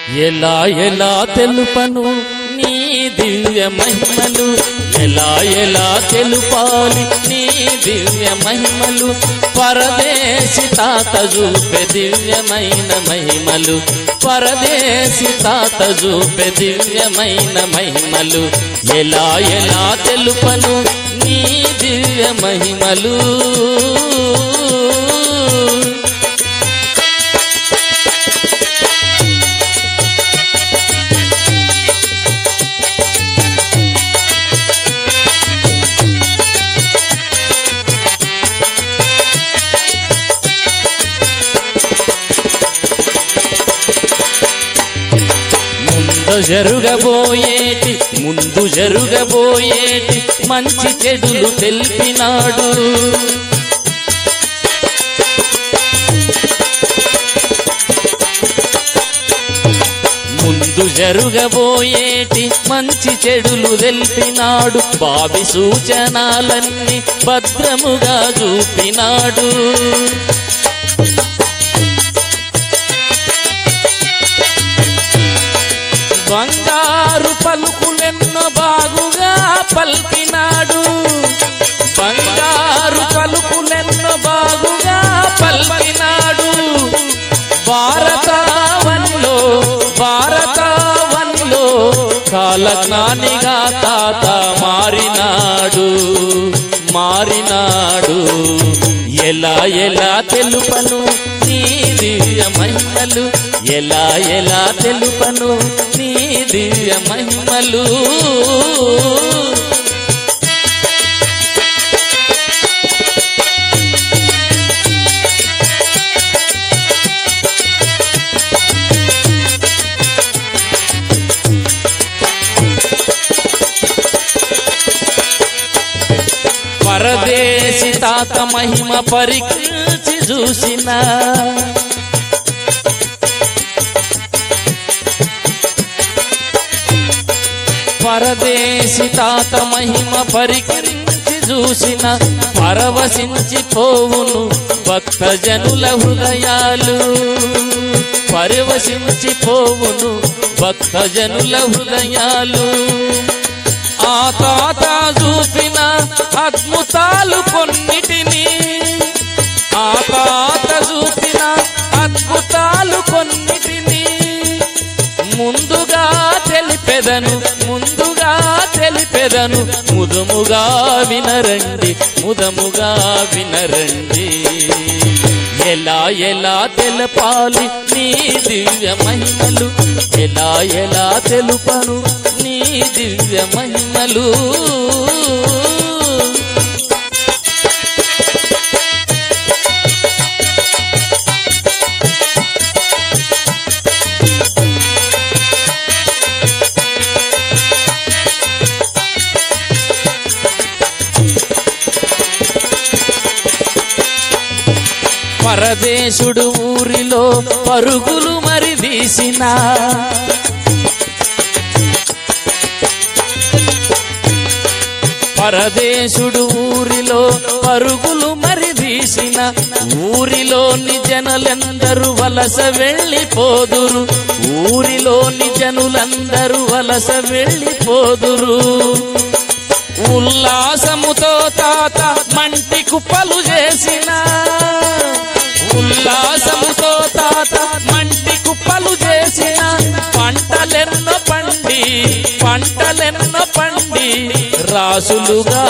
ఎలా ఎలా తెలుపను నీ దివ్య మహిమలు, ఎలా ఎలా తెలుపాలి నీ దివ్య మహిమలు. పరదేశి తాత చూపే దివ్యమైన మహిమలు, పరదేశి తాత చూపే దివ్యమైన మహిమలు. ఎలా ఎలా తెలుపను నీ దివ్య మహిమలు. ముందు జరుగబోయేటి మంచి చెడులు తెలిపినాడు. ముందు జరుగబోయేటి మంచి చెడులు తెలిపినాడు. భావి సూచనాలన్నీ భద్రముగా చూపినాడు. బంగారు పలుకులెన్నో బాగుగా పల్కినాడు. బంగారు పలుకులెన్నో బాగుగా పల్కినాడు. భారతావనిలో కాలజ్ఞానిగా తాత మారినాడు. ఎలా ఎలా తెలుపను నీ దివ్య మహిమలు, ఎలా ఎలా తెలుపను నీ దివ్య మహిమలు. పరదేశి తాత మహిమ పరీక్షించి చూసిన, పరదేశి తాత మహిమ పరీక్షించి చూసిన. పరవశించిపోవును భక్తజనుల హృదయాలు, పరవశించిపోవును భక్తజనుల హృదయాలు. ఆ తాత చూపిన అద్భుతాలు కొన్నిటిని, ఆ తాత చూపిన అద్భుతాలు కొన్నిటిని ముందుగా తెలిపెదను ముదముగా వినరండి. ఎలా ఎలా తెలపాలి నీ దివ్య మహిమలు, ఎలా ఎలా తెలుపను నీ దివ్య మహిమలు. పరదేశుడు ఊరిలో పరుగులు మరి తీసిన, పరదేశుడు ఊరిలో పరుగులు మరి తీసిన. ఊరిలోని జనులందరూ వలస వెళ్ళిపోదురు, ఊరిలోని జనులందరూ వలస వెళ్ళిపోదురు. ఉల్లాసముతో తాత మంటి కుప్పలు చేసిన, ఉల్లాసముతో తాత మంటి కుప్పలు చేసిన. పంటలెన్నో పండి రాసులుగా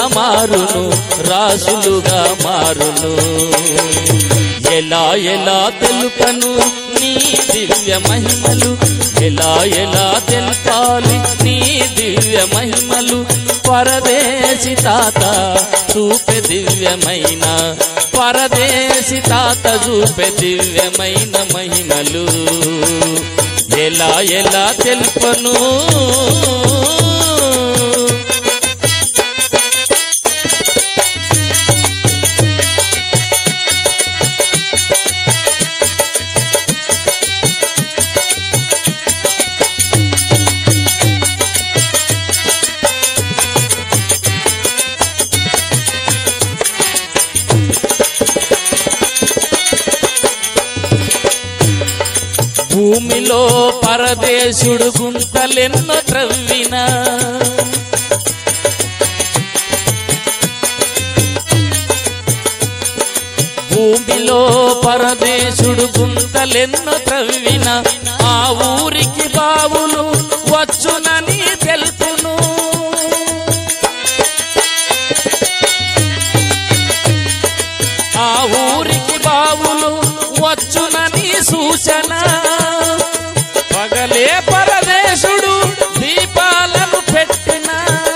మారును. ఎలా ఎలా తెలుపను నీ దివ్య మహిమలు, ఎలా ఎలా తెలపాలి నీ దివ్య మహిమలు. పరదేశి తాత చూపే దివ్యమైన, పరదేశి తాత చూపే దివ్యమైన మహిమలు. ఎలా ఎలా తెలుపను. భూమిలో పరదేశుడు గుంతలెన్నో త్రవ్వినా భూమిలో పరదేశుడు గుంతలెన్నో త్రవ్వినా ఆ ఊరికి బావులు వచ్చునని తెలుపును. ఆ ఊరికి బావులు వచ్చునని సూచన. పగలే పరదేశుడు దీపాలను పెట్టిన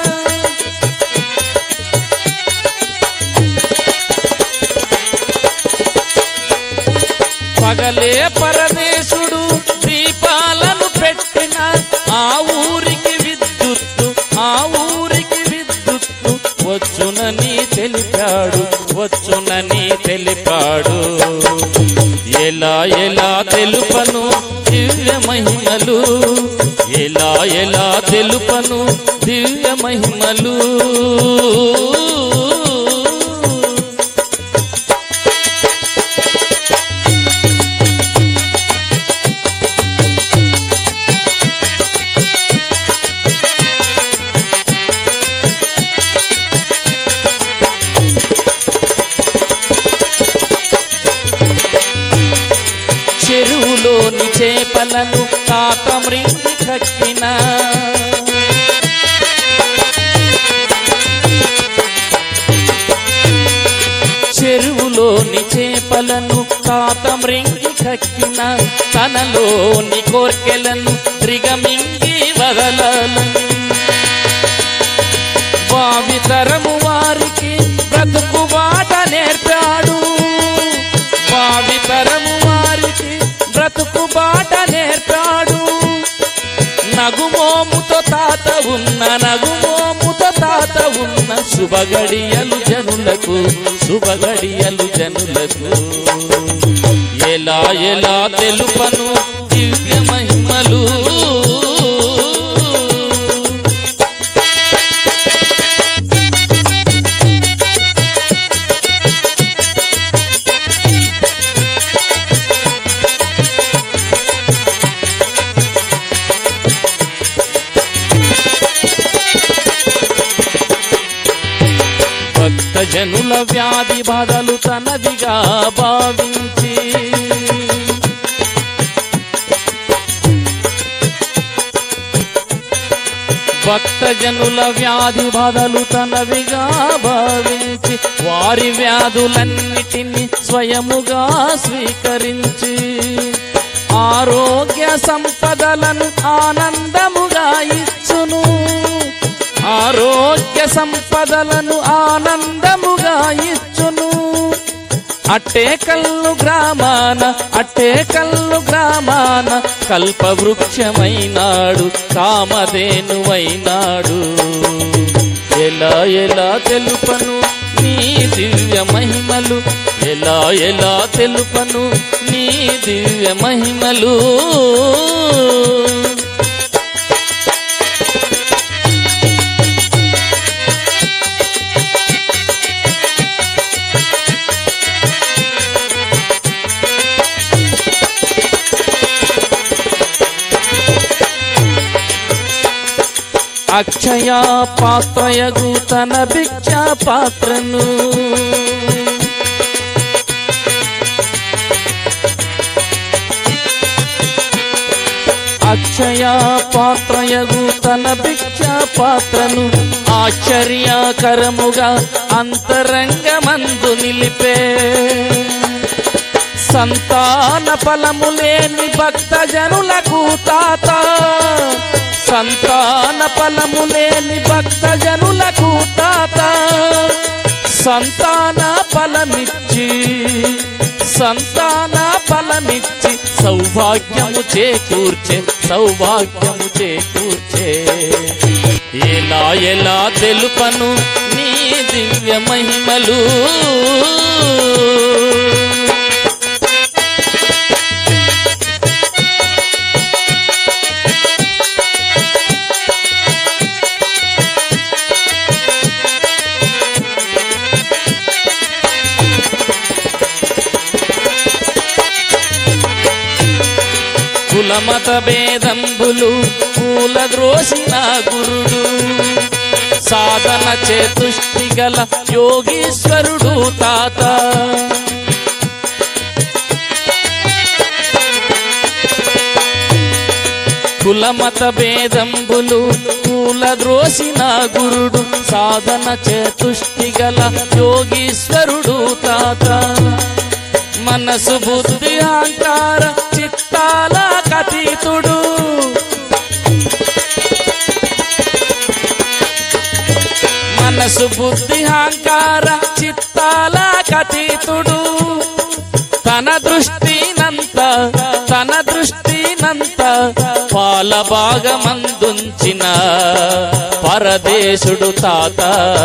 పగలే పరదేశుడు దీపాలను పెట్టిన ఆ ఊరికి విద్యుత్తు వచ్చునని తెలిపాడు. ఎలా తెలుపను దివ్య మహిమలు, ఎలా తెలుపను దివ్య మహిమలు. చెరువులోని చేపలను తాత మృంగి కక్కిన చెరువులోని చేపలను తాత మృంగి కక్కిన తనలోని కోర్కెలను త్రిగమింగి వదలాలని భావితరము వారికి బ్రతుకు బాట నేర్పాడు. భావితరము వారికి బ్రతుకు బాట నేర్పాడు. నగుమోముతో తాత ఉన్న శుభగడియలు జనులకు ఎలా తెలుపను దివ్య మహిమలు. భక్తజనుల వ్యాధి బాధలు తనదిగా భావించి భక్తజనుల వ్యాధి బాధలు తనవిగా భావించి వారి వ్యాధులన్నిటినీ స్వయముగా స్వీకరించి ఆరోగ్య సంపదలను ఆనందముగా ఇచ్చును. ఆరోగ్య సంపదలను ఆనందముగా ఇచ్చును. అట్టేకల్లు గ్రామాన కల్పవృక్షమైనాడు, కామధేనువైనాడు. ఎలా తెలుపను నీ దివ్య మహిమలు, ఎలా తెలుపను నీ దివ్య మహిమలు. అక్షయ పాత్రయగు తన భిక్షా పాత్రను అక్షయ పాత్రయగు తన భిక్షా పాత్రను ఆశ్చర్యకరముగా అంతరంగమందు నిలిపే సంతాన ఫలము లేని భక్తజనులకు తాత సంతాన ఫలము లేని భక్తజనులకు తాత సంతాన ఫలమిచ్చి సౌభాగ్యము చేకూర్చే ఎలా తెలుపను నీ దివ్య మహిమలు. కులమత భేదంబులు కూలద్రోసిన గురుడు సాధన చేతుష్టి గల యోగీశ్వరుడు తాత కులమత భేదంబులు కూలద్రోసిన గురుడు సాధన చేతుష్టి గల యోగీశ్వరుడు తాత మనసు బుద్ధి అహంకార చిత్తాల కతీతుడు మనసు బుద్ధి అహంకార చిత్తాల కతీతుడు తన దృష్టినంత పాల భాగమందుంచిన పరదేశుడు తాత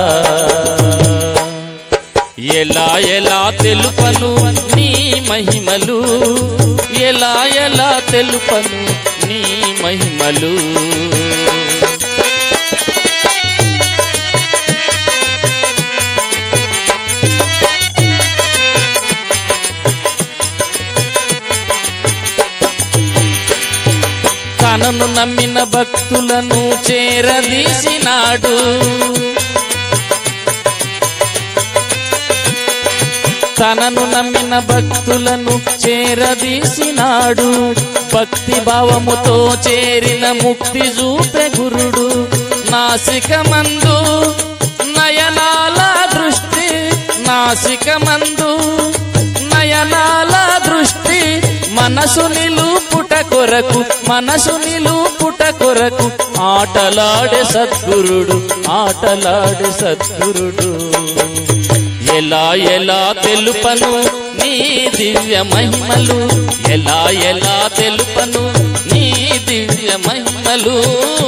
ఎలా ఎలా తెలుపను నీ మహిమలు ఎలా ఎలా తెలుపను నీ మహిమలు తనను నమ్మిన భక్తులను చేరదీసినాడు తనను నమ్మిన భక్తులను చేరదీసినాడు భక్తి భావముతో చేరిన ముక్తి చూపే గురుడు నాసికమందు నయనాల దృష్టి నాసికమందు నయనాల దృష్టి మనసు నిలుపుట కొరకు ఆటలాడే సద్గురుడు ఎలా ఎలా తెలుపను నీ దివ్య మహిమలు ఎలా ఎలా తెలుపను నీ దివ్య మహిమలు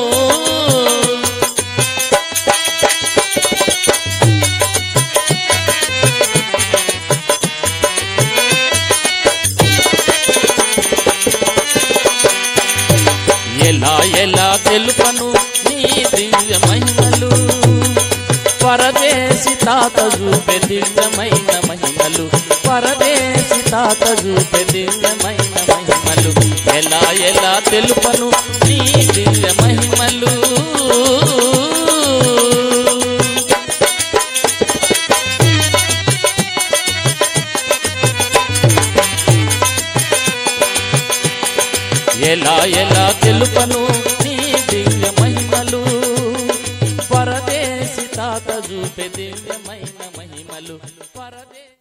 ఎలా ఎలా తెలుపను నీ దివ్య మహిమలు పరదేశి తాత చూపే దివ్యమైన మహిమలు పరదేశి తాత చూపే దివ్యమైన మహిమలు ఎలా ఎలా తెలుపను నీ దివ్య మహిమలు ఎలా ఎలా తెలుపను నీ దివ్య మహిమలు పరదేశి తాత చూపే దివ్యమైన మహిమలు పరదేశి